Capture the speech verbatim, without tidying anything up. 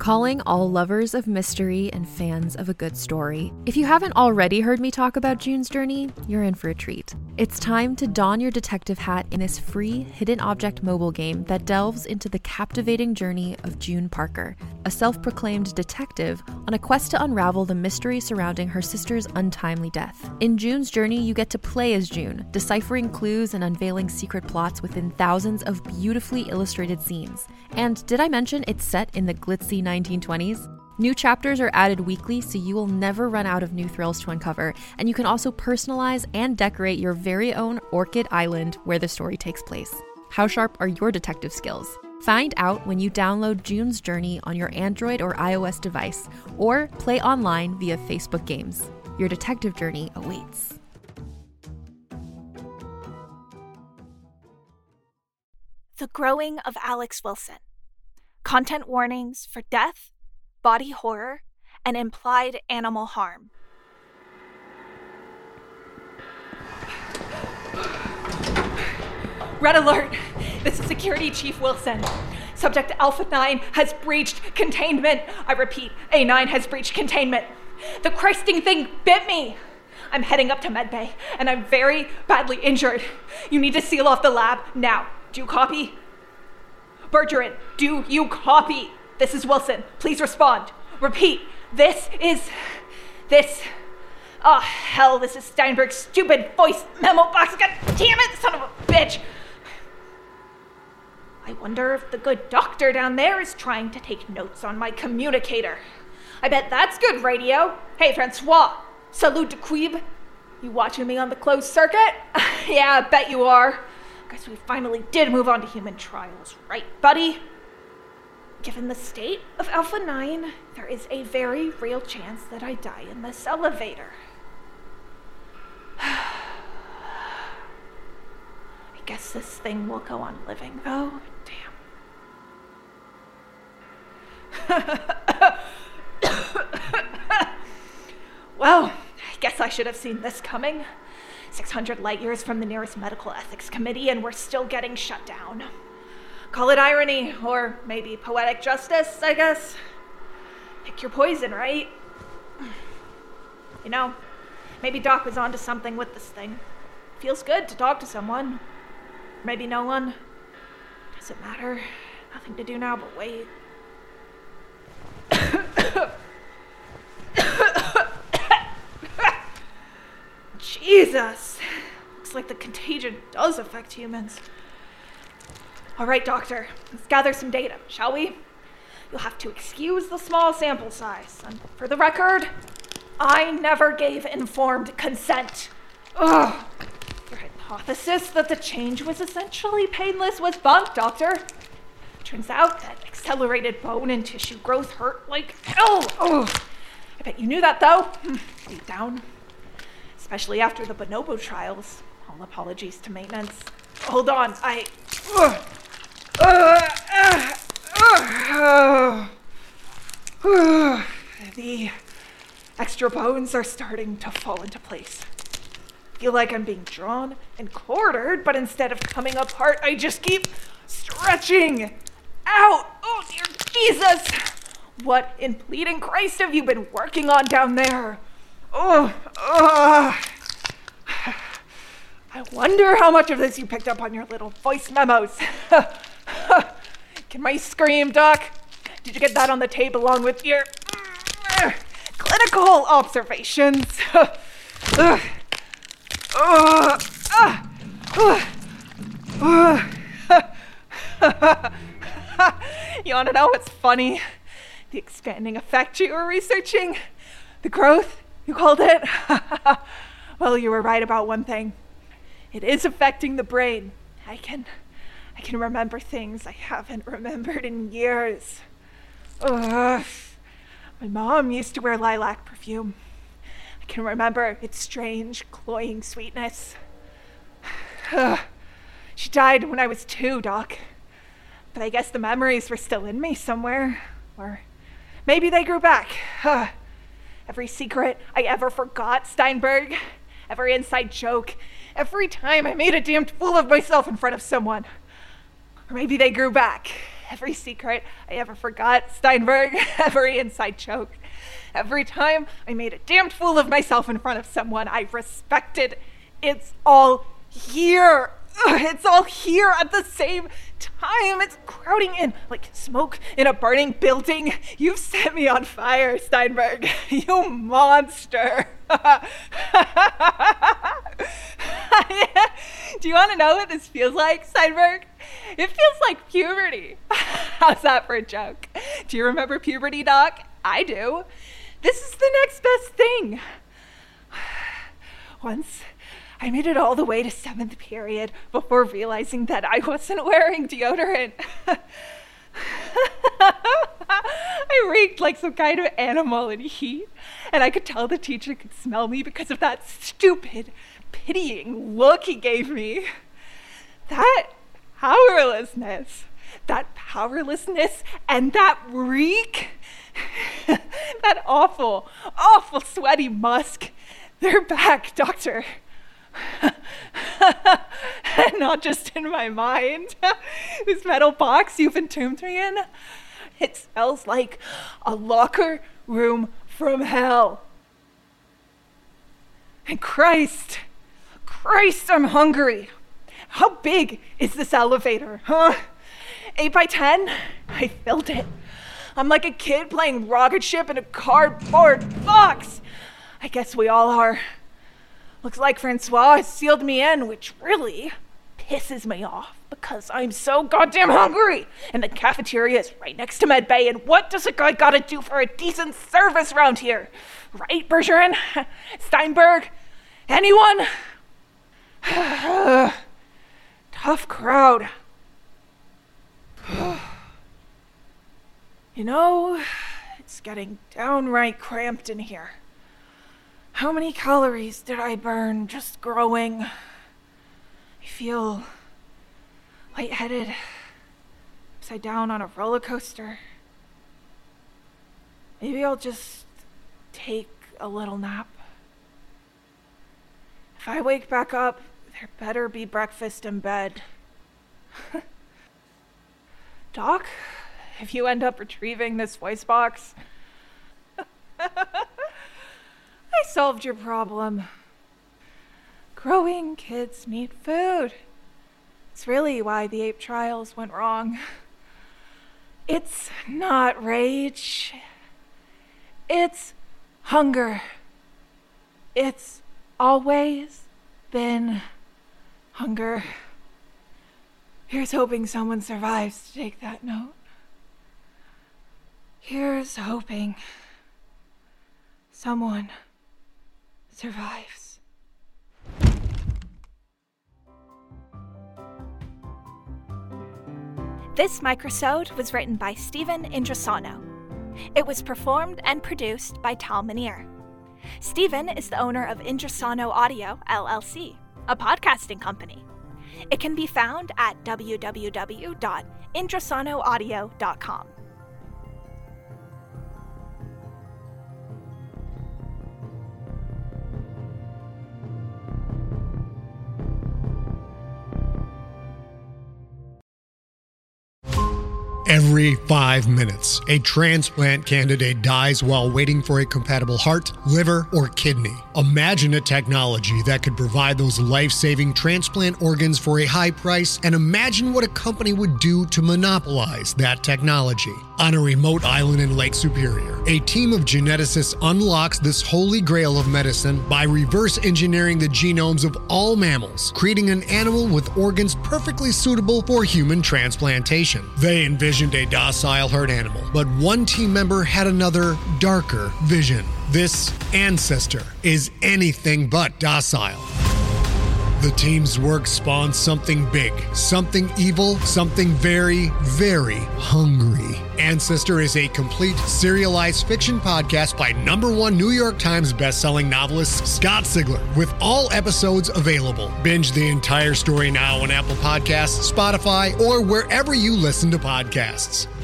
Calling all lovers of mystery and fans of a good story. If you haven't already heard me talk about June's Journey, you're in for a treat. It's time to don your detective hat in this free hidden object mobile game that delves into the captivating journey of June Parker, a self-proclaimed detective on a quest to unravel the mystery surrounding her sister's untimely death. In June's Journey, you get to play as June, deciphering clues and unveiling secret plots within thousands of beautifully illustrated scenes. And did I mention it's set in the glitzy nineteen twenties? New chapters are added weekly, so you will never run out of new thrills to uncover, and you can also personalize and decorate your very own Orchid Island where the story takes place. How sharp are your detective skills? Find out when you download June's Journey on your Android or iOS device, or play online via Facebook Games. Your detective journey awaits. The Growing of Alex Wilson. Content warnings for death, body horror, and implied animal harm. Red alert! This is Security Chief Wilson. Subject Alpha nine has breached containment. I repeat, A nine has breached containment. The Christing thing bit me. I'm heading up to medbay, and I'm very badly injured. You need to seal off the lab now. Do you copy? Bergeron, do you copy? This is Wilson. Please respond. Repeat. This is... This... Oh, hell, this is Steinberg's stupid voice memo box. God damn it, son of a bitch. I wonder if the good doctor down there is trying to take notes on my communicator. I bet that's good radio. Hey, Francois. Salut de Quib. You watching me on the closed circuit? Yeah, I bet you are. Guess we finally did move on to human trials, right, buddy? Given the state of Alpha nine, there is a very real chance that I die in this elevator. I guess this thing will go on living, though. Damn. Well, I guess I should have seen this coming. six hundred light years from the nearest medical ethics committee, and we're still getting shut down. Call it irony, or maybe poetic justice, I guess. Pick your poison, right? You know, maybe Doc was onto something with this thing. Feels good to talk to someone. Maybe no one. Doesn't matter. Nothing to do now but wait. Jesus! Looks like the contagion does affect humans. All right, doctor, let's gather some data, shall we? You'll have to excuse the small sample size. And for the record, I never gave informed consent. Ugh. Your hypothesis that the change was essentially painless was bunked, doctor. Turns out that accelerated bone and tissue growth hurt like hell. Oh, I bet you knew that, though. Deep down. Especially after the bonobo trials. All apologies to maintenance. Hold on, I... Uh, uh, uh, uh, uh, the extra bones are starting to fall into place. Feel like I'm being drawn and quartered, but instead of coming apart, I just keep stretching out. Oh, dear Jesus! What in bleeding Christ have you been working on down there? Oh, uh, I wonder how much of this you picked up on your little voice memos. Can my scream, Doc? Did you get that on the tape along with your uh, clinical observations? uh, uh, uh, uh, uh. You want to know what's funny? The expanding effect you were researching? The growth, you called it? Well, you were right about one thing. It is affecting the brain. I can, I can remember things I haven't remembered in years. Ugh. My mom used to wear lilac perfume. I can remember its strange, cloying sweetness. Ugh. She died when I was two, Doc. But I guess the memories were still in me somewhere. Or maybe they grew back. Ugh. Every secret I ever forgot, Steinberg. Every inside joke. Every time I made a damned fool of myself in front of someone. Or maybe they grew back. every secret I ever forgot, Steinberg, every inside joke. Every time I made a damned fool of myself in front of someone I respected. It's all here. Ugh, it's all here at the same time. It's crowding in like smoke in a burning building. You've set me on fire, Steinberg. You monster. Do you want to know what this feels like, Steinberg? It feels like puberty. How's that for a joke? Do you remember puberty, Doc? I do. This is the next best thing. Once I made it all the way to seventh period before realizing that I wasn't wearing deodorant. I reeked like some kind of animal in heat, and I could tell the teacher could smell me because of that stupid, pitying look he gave me. That powerlessness, that powerlessness and that reek, that awful, awful sweaty musk, they're back, Doctor. And not just in my mind. This metal box you've entombed me in, it smells like a locker room from hell. And Christ, Christ, I'm hungry. How big is this elevator, huh? Eight by ten? I filled it. I'm like a kid playing rocket ship in a cardboard box. I guess we all are. Looks like Francois has sealed me in, which really pisses me off because I'm so goddamn hungry. And the cafeteria is right next to Med Bay, and what does a guy gotta do for a decent service around here? Right, Bergeron? Steinberg? Anyone? Tough crowd. You know, it's getting downright cramped in here. How many calories did I burn just growing? I feel lightheaded, upside down on a roller coaster. Maybe I'll just take a little nap. If I wake back up, there better be breakfast in bed. Doc, if you end up retrieving this voice box, I solved your problem. Growing kids need food. It's really why the ape trials went wrong. It's not rage. It's hunger. It's always been hunger. Here's hoping someone survives to take that note. Here's hoping someone survives. This microsode was written by Stephen Indrasano. It was performed and produced by Tal Minear. Stephen is the owner of Indrasano Audio, L L C, a podcasting company. It can be found at w w w dot indrasano audio dot com. Every five minutes, a transplant candidate dies while waiting for a compatible heart, liver, or kidney. Imagine a technology that could provide those life-saving transplant organs for a high price, and imagine what a company would do to monopolize that technology. On a remote island in Lake Superior, a team of geneticists unlocks this holy grail of medicine by reverse engineering the genomes of all mammals, creating an animal with organs perfectly suitable for human transplantation. They envisioned a docile herd animal, but one team member had another, darker vision. This ancestor is anything but docile. The team's work spawned something big, something evil, something very, very hungry. Ancestor is a complete serialized fiction podcast by number one New York Times bestselling novelist Scott Sigler, with all episodes available. Binge the entire story now on Apple Podcasts, Spotify, or wherever you listen to podcasts.